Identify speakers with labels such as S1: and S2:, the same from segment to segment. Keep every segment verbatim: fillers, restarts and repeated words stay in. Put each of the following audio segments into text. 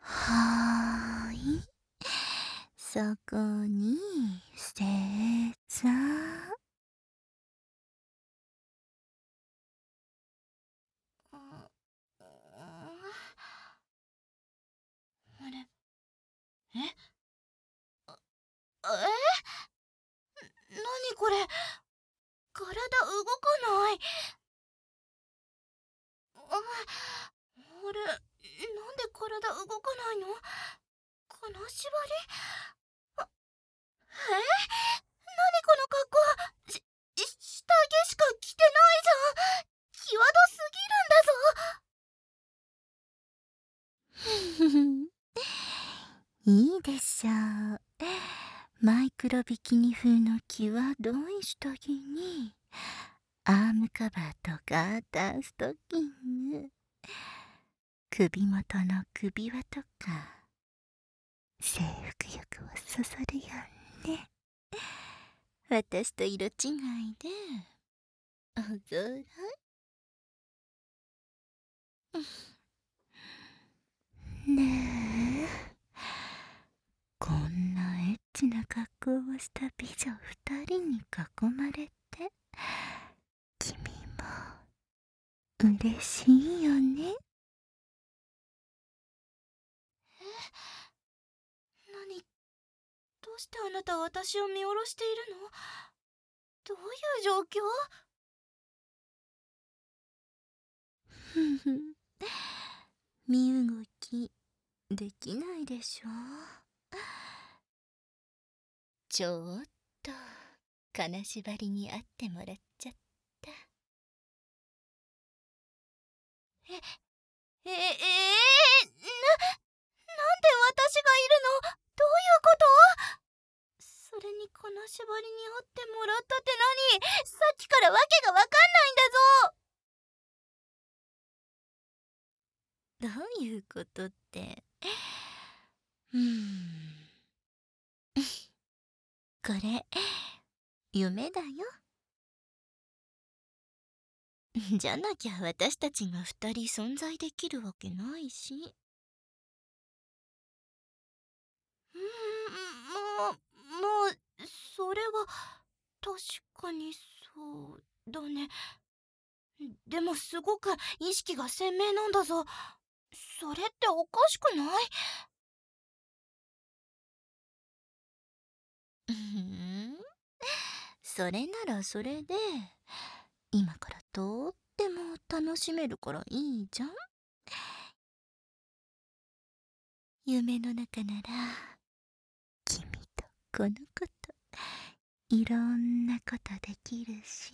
S1: はーい。そこに、正座。あれ、ええなにこれ、体動かない。ああれ、なんで体動かないの。金縛り。あえなにこの格好。し下着しか着てないじゃん。際どすぎるんだぞ。いいでしょう。マイクロビキニ風の際どい下着にアームカバーとガーターストッキング、首元の首輪とか征服欲をそそるよね。私と色違いでおぞろい。ねえ、こんなエッチな格好をした美女二人に囲まれて、君も嬉しいよね。え、なに、どうしてあなた私を見下ろしているの。どういう状況。ふふ身動きできないでしょ。ちょっと金縛りにあってもらっちゃった。え、え、えー、な、なんで私がいるの。どういうこと。それに金縛りにあってもらったって何。さっきからわけがわかんないんだぞ。どういうことって。うーんこれ夢だよ。じゃなきゃ私たちが二人存在できるわけないし。うーん、もう、もう、それは、確かにそうだね。でもすごく意識が鮮明なんだぞ。それっておかしくない。うーん、それならそれで、今からとっても楽しめるからいいじゃん。夢の中なら、君とこのこと、いろんなことできるし。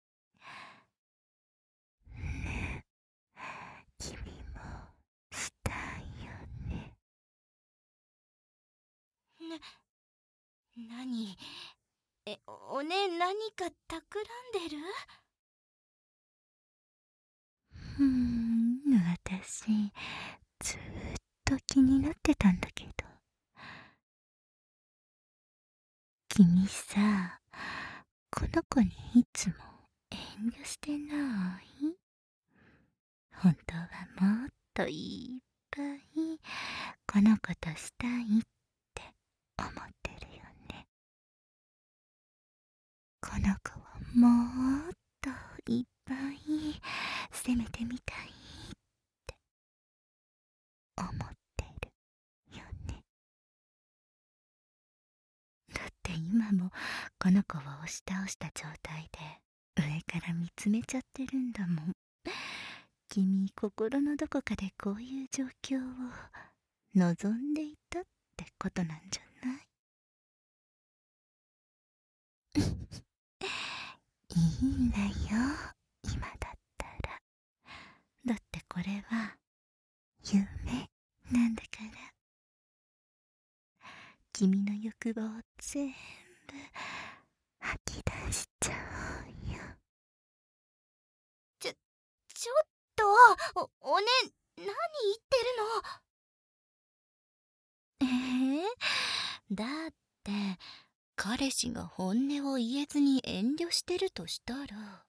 S1: ね、君もしたいよね。な、なに、え、おね、何か企んでる。うーん、私、ずーっと気になってたんだけど。君さ、この子にいつも遠慮してない？本当はもっといっぱいこの子としたいって思ってるよね。この子をもっといっぱい責めてみたいって思ってるよね。だって今もこの子を押し倒した状態で上から見つめちゃってるんだもん。君、心のどこかでこういう状況を望んでいたってことなんじゃない？いいんだよ、今だったら。だってこれは夢なんだから。君の欲望を全部吐き出しちゃおうよ。ちょ、ちょっと、お、おね、何言ってるの。えー、だって、彼氏が本音を言えずに遠慮してるとしたら、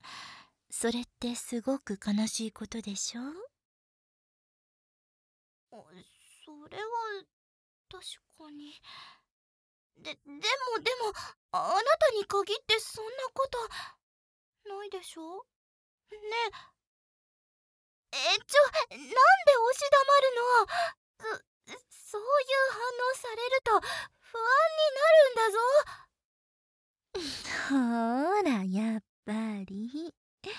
S1: それってすごく悲しいことでしょ。 それは確かに。で、でもでも、あなたに限ってそんなことないでしょねえ。え、ちょ、なんで押し黙るの？そ、そういう反応されると不安になるんだぞ。ほーら、やっぱり。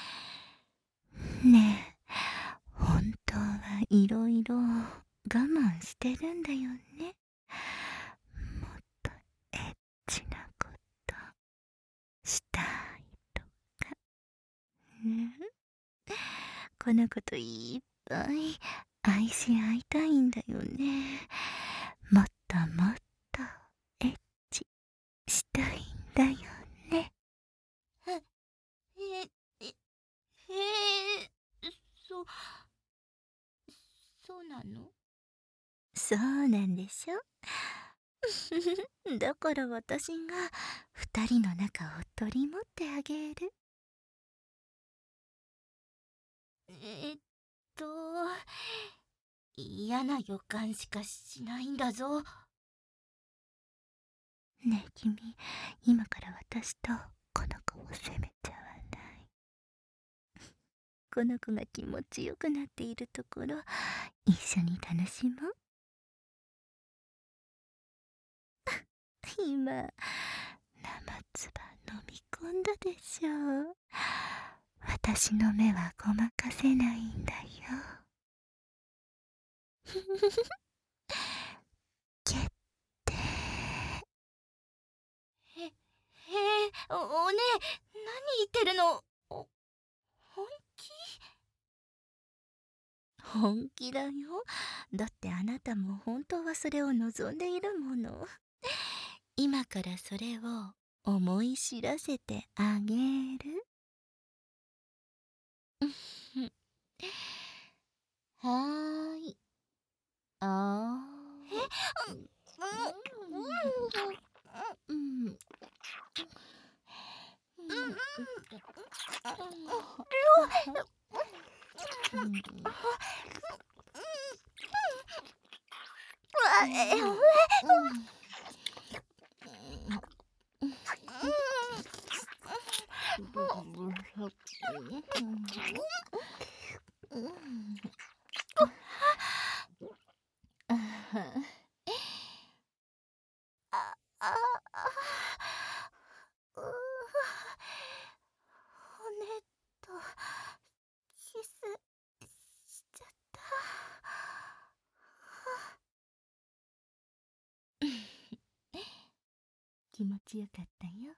S1: ねえ、本当はいろいろ我慢してるんだよね。もっとエッチなことしたいとか。ね、この子といっぱい愛し合いたいんだよね。もっともっとエッチしたいんだよね。え、え、え、えー、そ、そうなの？そうなんでしょ。だから私が二人の仲を取り持ってあげる。えっと、嫌な予感しかしないんだぞ。ねえ君、今から私とこの子を責めちゃわない？この子が気持ちよくなっているところ一緒に楽しもう。今生唾飲み込んだでしょ。私の目はごまかせないんだよ。決定。へ、へえ、お、おねえ、何言ってるの？お、本気？本気だよ。だってあなたも本当はそれを望んでいるもの。今からそれを思い知らせてあげる。はーい。あー。え、うん、うん、うん。あ、あ、う、骨とキスしちゃった。気持ちよかったよ。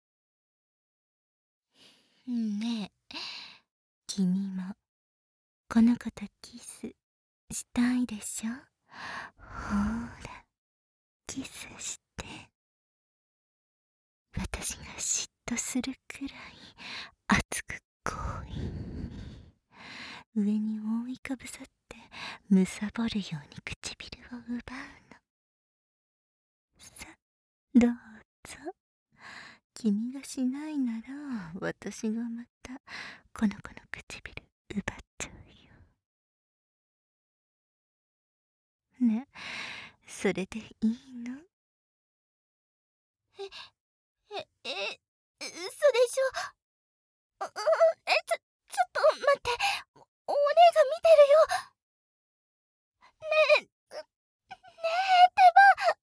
S1: ねえ、君もこの子とキスしたいでしょ？ほーら、キスして。私が嫉妬するくらい熱く強引に上に覆いかぶさってむさぼるように唇を奪うの。さ、どうぞ。君がしないなら私がまたこの子の唇奪っちゃうよ。ね、それでいいの？え、え、え、嘘でしょ？う、う、え、ちょ、ちょっと待って。お、お姉が見てるよ。ねえ、ねえってば。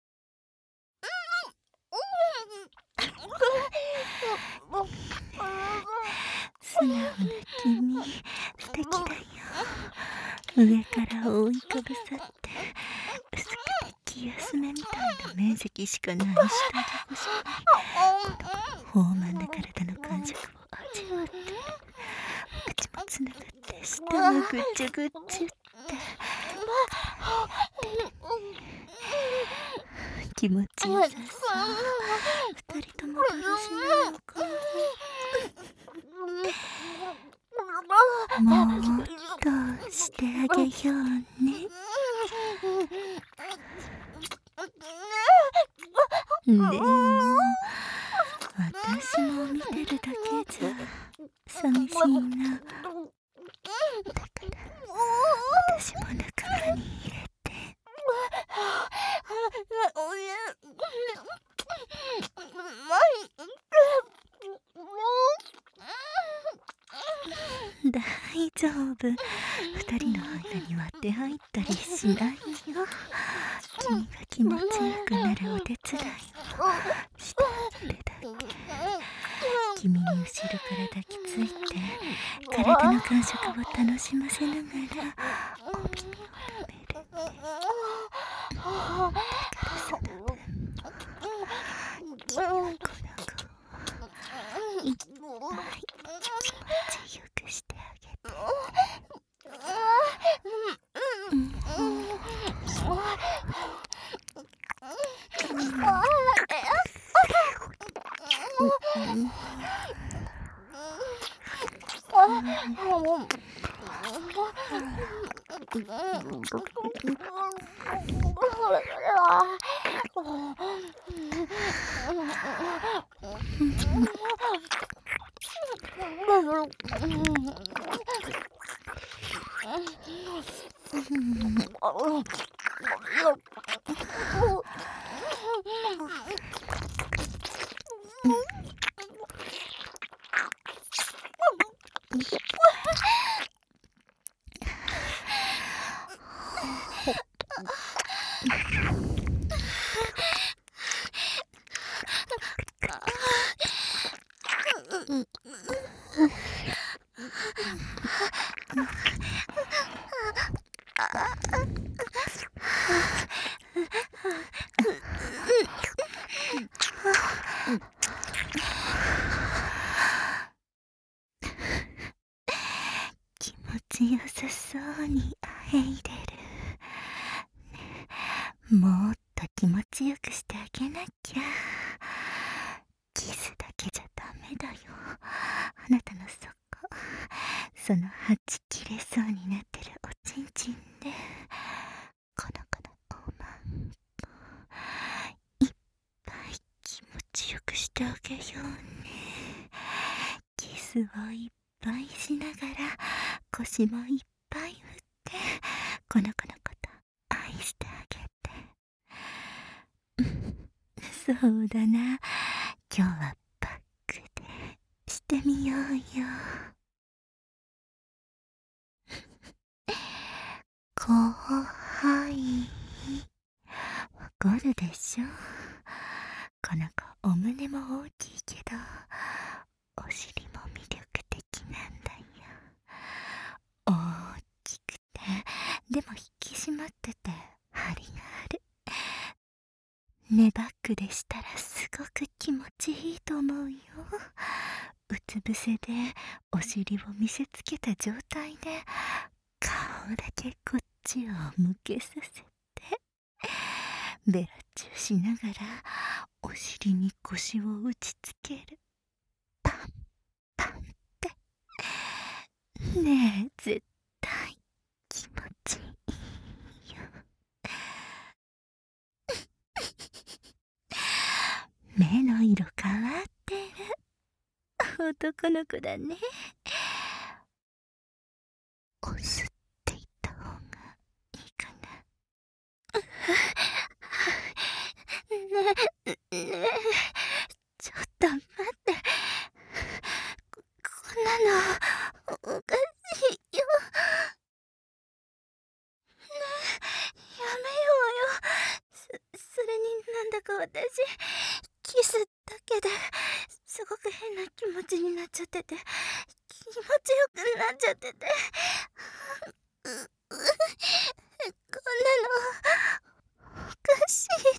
S1: 素直な君、素敵だよ。上から覆いかぶさって薄くて気休めみたいな面積しかない下着越しにこの豊満な体の感触を味わってる。お口もつながって舌もぐっちゅぐっちゅって気持ちよさそう。二人ともだらしないのかな。もっとしてあげようね。でも私も見てるだけじゃ寂しいな。だから私も仲間に入れて。 ぶ二人の間に割って入ったりしないよ。君が気持ちよくなるお手伝いをしてあげるだけ。君に後ろから抱きついて体の感触を楽しませながらお耳を舐める。だからその分君はこの子をいっぱい気持ちよくしてあげて。うん、気持ちよさそうにあえいでる。もっと気持ちよくしてあげなきゃ。キスだけじゃダメだよ。あなたのそこ、そのはち切れそうになってるおちんちんでこの子のおまんこいっぱい気持ちよくしてあげようね。キスをいっぱいしながら腰もいっぱい振ってこの子のこと愛してあげて。そうだな、今日はバックでしてみようよ。後輩わかるでしょ。この子お胸も大きいけどお尻も魅力的なんだよ。大きくてでも引き締まってて張りがある。ねバックでしたらすごく気持ちいいと思うよ。うつ伏せでお尻を見せつけた状態で顔だけこっちを向けさせてベラチューしながらお尻に腰を打ちつける。パンパンってねえ、絶対気持ちいいよ。目の色変わってる。男の子だね。押すって言った方がいいかな。ねえ、ねえ、ちょっと待って。こ、こんなのおかしいよ。ねえ、やめようよ。そ、それになんだか私キスだけですごく変な気持ちになっちゃってて気持ちよくなっちゃっててう、う、こんなのおかしいって。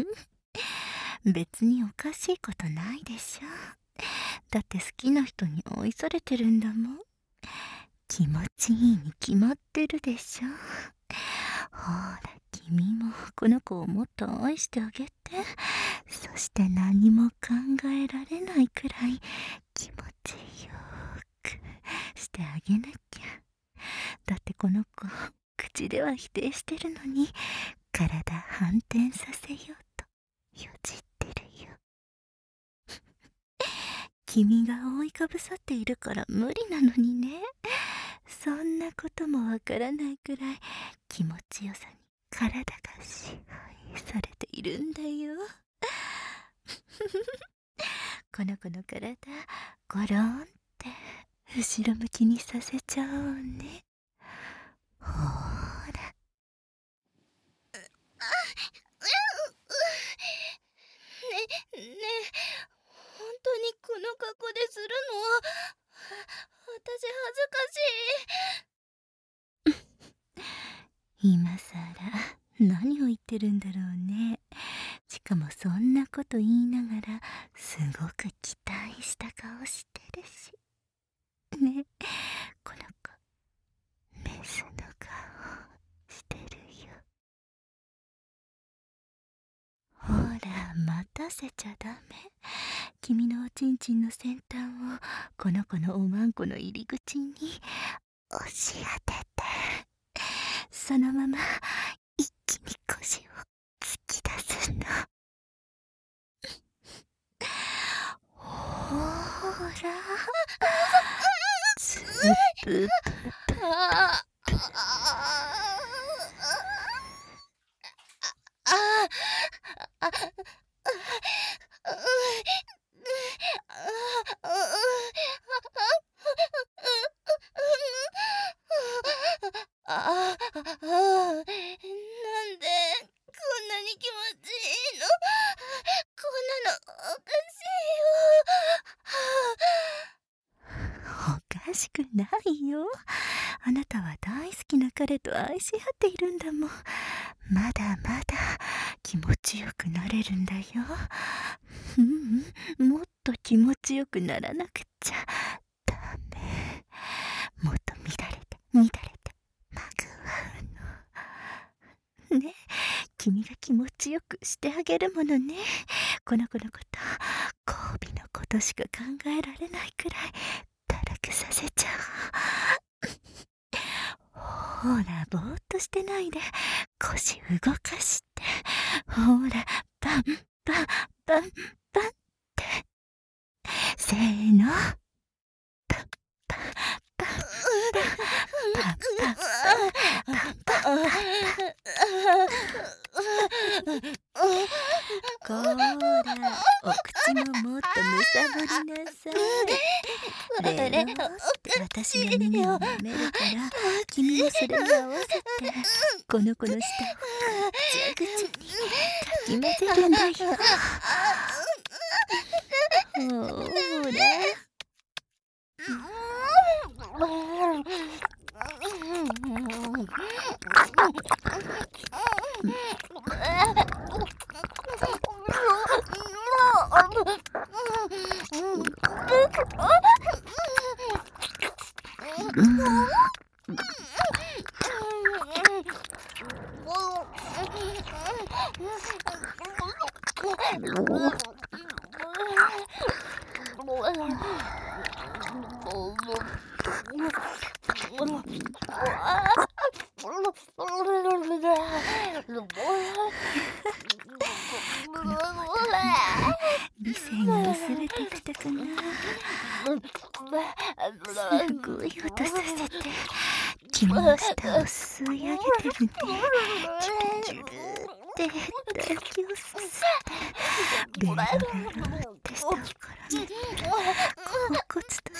S1: 別におかしいことないでしょ。だって好きな人に愛されてるんだもん。気持ちいいに決まってるでしょ。ほら君もこの子をもっと愛してあげて。そして何も考えられないくらい気持ちよくしてあげなきゃ。だってこの子口では否定してるのに体反転させようとよじってるよ。君が覆いかぶさっているから無理なのにね。そんなこともわからないくらい気持ちよさに体が支配されているんだよ。 この子の体ゴロンって後ろ向きにさせちゃおうね。ほーら。ねねえ、本当にこの格好でするの？私恥ずかしい。今さら何を言ってるんだろうね。しかもそんなこと言いながらすごく期待した顔してるしね。この子メスの顔してるよ。ほら、待たせちゃダメ。君のおちんちんの先端をこの子のおまんこの入り口に押し当てて、そのまま一気に腰を突き出すの。ほら、つぶぶぶ。あああああ、なんでこんなに気持ちいいの？こんなのおかしいよ。おかしくないよ。あなたは大好きな彼と愛し合っているんだもん。まだまだ気持ちよくなれるんだよ。うんうん、もっと気持ちよくならなくちゃダメ。もっと乱れて乱れてまぐわうの。ね、君が気持ちよくしてあげるものね。この子のこと、交尾のことしか考えられないくらい堕落させちゃう。ほら、ぼーっとしてないで腰動かして。ほら、バンバンバンバンって。せーの。パンパンパンパンパンパンパンパンパン。こーら、お口ももっとむさぼりなさい。レロって私が耳を舐めるから、君もそれに合わせてこの子の舌をぐちゃぐちゃにかき混ぜるんだよ。ほーら。理性が薄れてきたかな。すごい音させて君の舌を吸い上げてるね。チュルチュルって唾液をすすってベロベロって舌を絡めて恍惚としてる。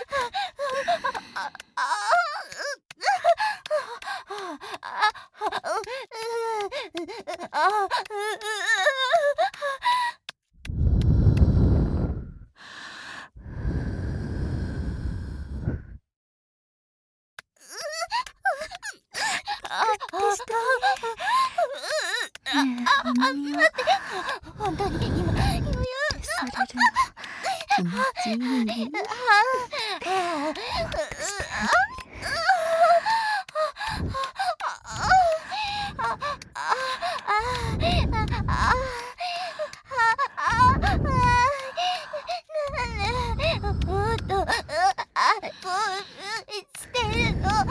S1: 本当に今されるの気持ちいい？もっとしてるの。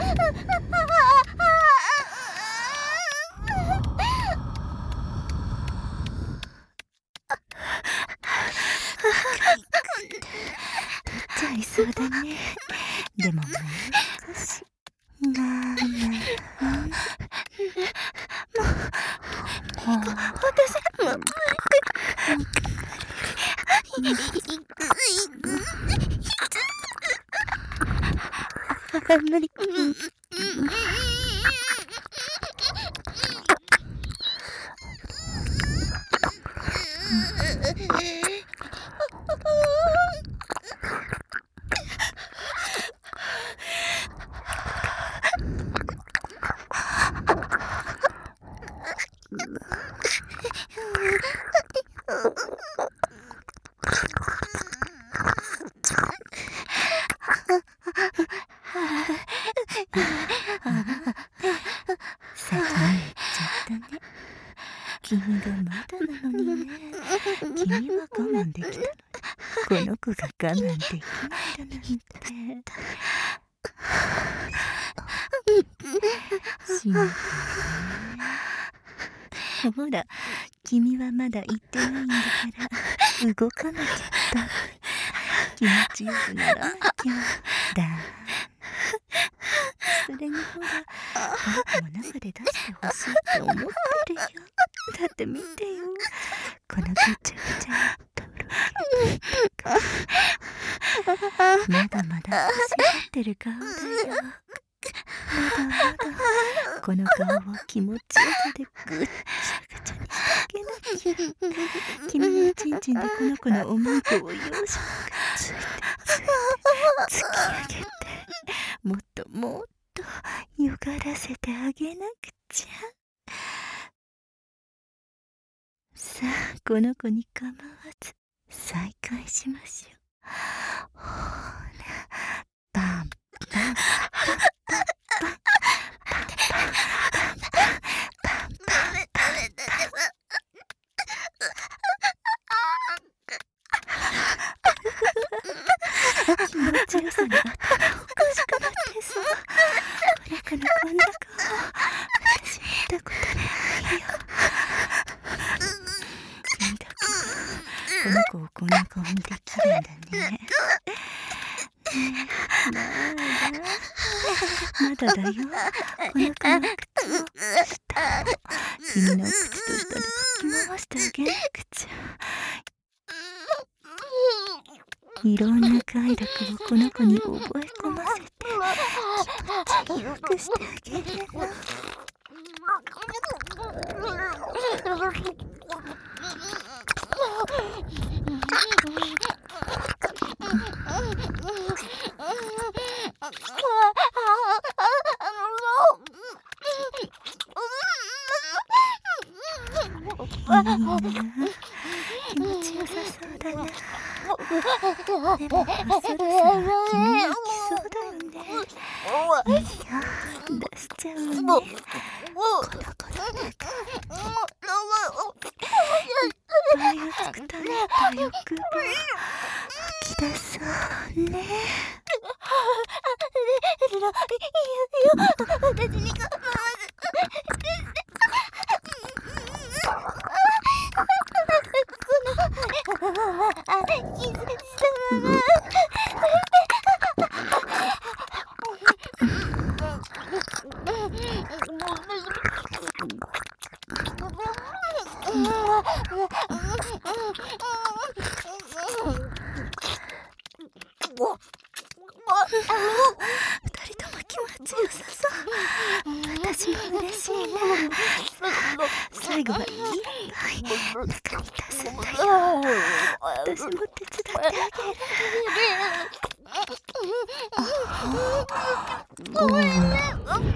S1: ちゃいそうだね。でももう少し。なあなあ。もう、私もう無理。 あんまり、うん先に言っちゃったね。君がまだなのにね。君は我慢できたのに、この子が我慢できないだなんて。心配ね。ほら、君はまだ言ってないんだから動かなきゃだ。気持ちよくならなきゃだ。それにほら、僕も中で出してほしいって思ってるよ。だって見てよ、このぐちゃぐちゃなタオルがまだまだ欲しがってる顔だよ。まだまだこの顔を気持ちよさでぐっちゃぐちゃにしてあげなきゃ。君のちんちんでこの子のおまんこをよーしくついてついて突き上げて、もっともっとよがらせてあげなくちゃ。さあ、この子に構わず再開しましょう。ほら、バンバン気持ちよさに頭おかしくなってそう。この子のこんな顔私見たことないよ。君だけがこの子をこんな顔にできるんだね。ねえ、まだまだだよ。この子の口を下を君の口と下でかき回してあげなくちゃ。いろんな快楽をこの子に覚え込ませて気持ちよくしてあげるの。いいな、気持ちよさそうだな。でもそろそろ君も来そうだよね。いいよ、出しちゃうね。この子の中いっぱいをつくためた欲望吐き出そうね。私に構わず二人とも気持ちよさそう。私も嬉しいな。最後はいっぱい中に足すんだよ。私も手伝ってあげる。ごめんね。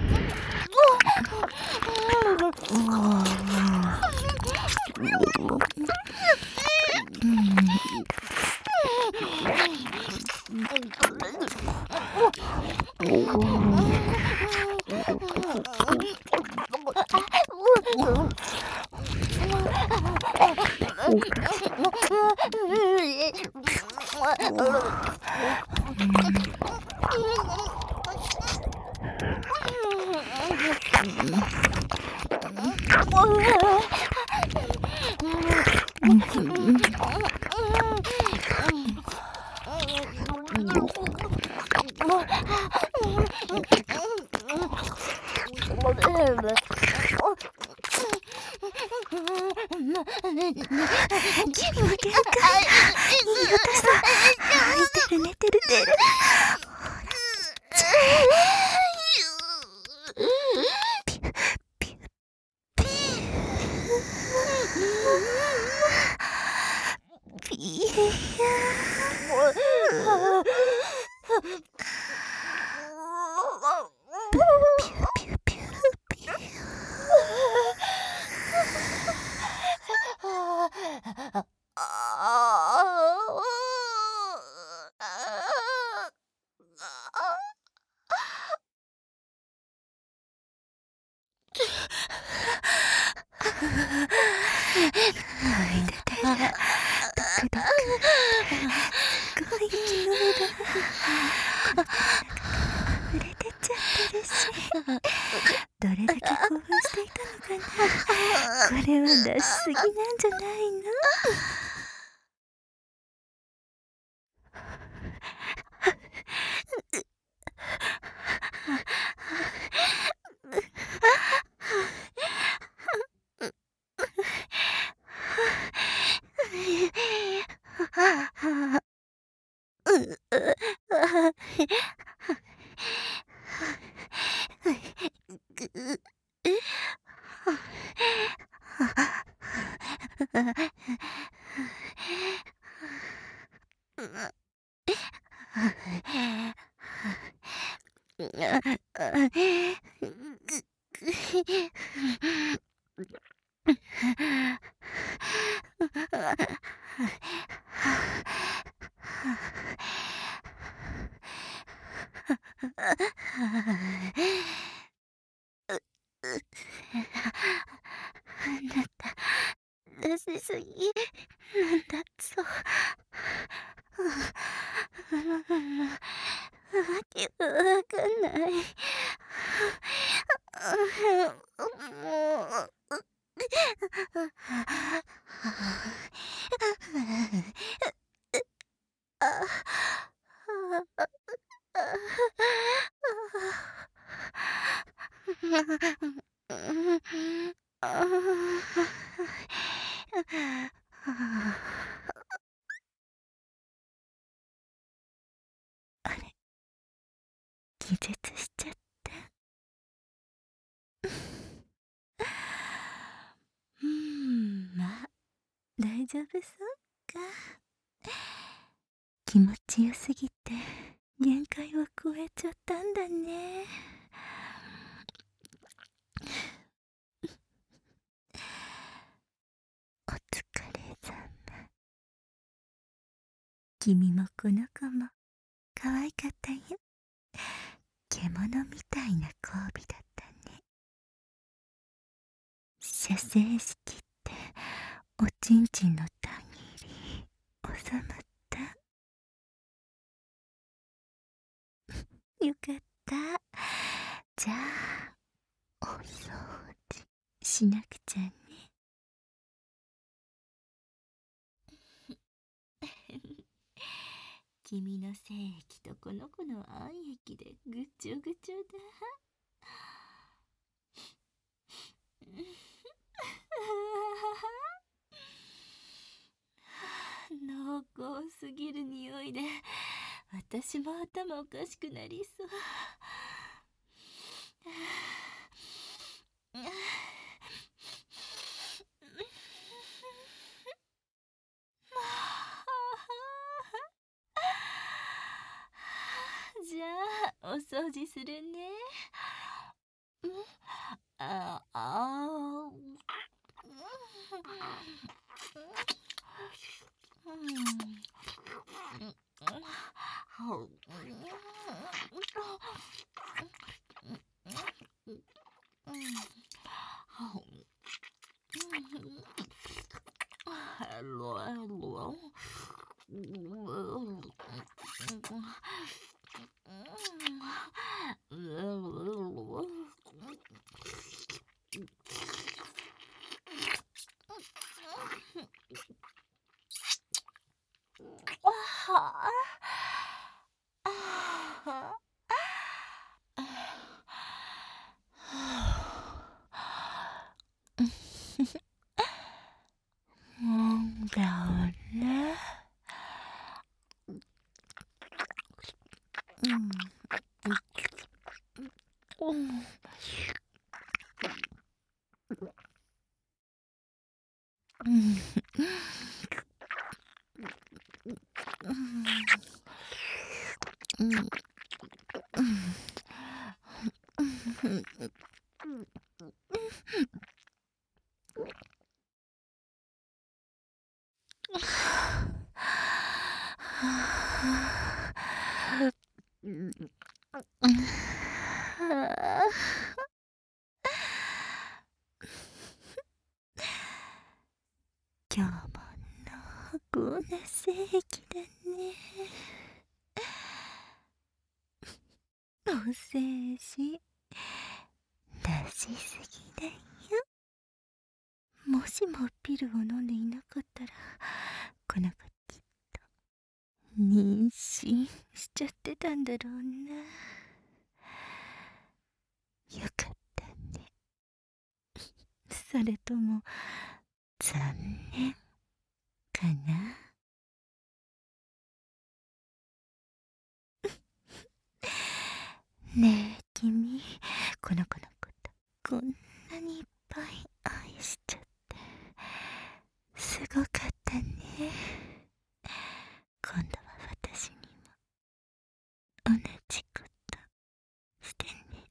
S1: 気分限界。いい音した。寝てる寝てる寝る。ほら、ちゃいててる。ドクドク。すごい勢いだ。この手の中溢れてっちゃってるし。どれだけ興奮していたのかな。これは出しすぎなんじゃないの。あなた、出しすぎなんだぞ。わけがわかんない。もう。あれ、気絶しちゃった。うーん、まあ大丈夫そうか。気持ちよすぎて限界を超えちゃったんだね。お疲れ様。君もこの子も可愛かったよ。獣みたいな交尾だったね。射精式っておちんちんのたぎり収まった。よかった。じゃあお掃除しなくちゃね。君の精液とこの子の愛液でぐちょぐちょだ。濃厚すぎる匂いで私も頭おかしくなりそう。じゃあお掃除するね。ああなんだろうね。うんうんうんうん正義だね。お精子出しすぎだよ。もしもピルを飲んでいなかったら、この子きっと妊娠しちゃってたんだろうな。よかったね。それとも残念かな。ねえ君、この子のことこんなにいっぱい愛しちゃってすごかったね。今度は私にも同じことしてね。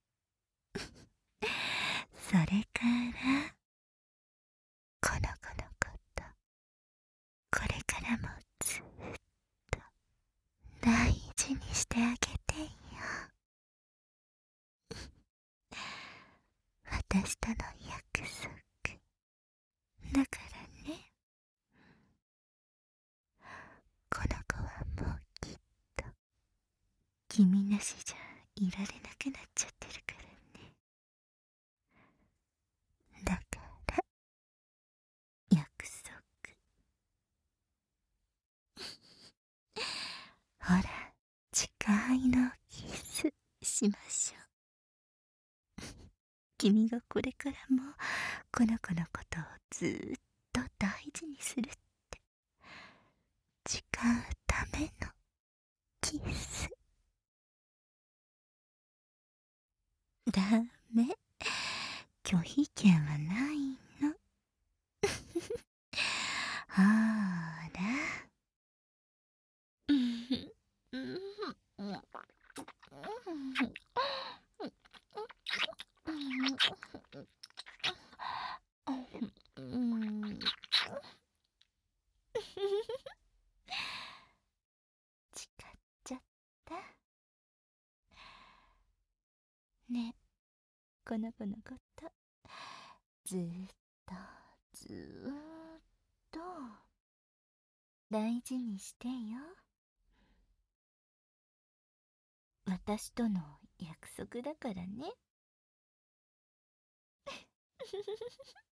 S1: それからこの子のことこれからもずっと大事にしてあげてよ。私との約束だからね。この子はもうきっと君なしじゃいられなくなっちゃってるからね。だから約束。ほら、誓いのキスしましょう。君がこれからもこの子のことをずーっと大事にするって誓うためのキス。ダメ、拒否権はないの。ほら。誓っちゃった。ね、この子のことずーっとずーっと大事にしてよ。私との約束だからね。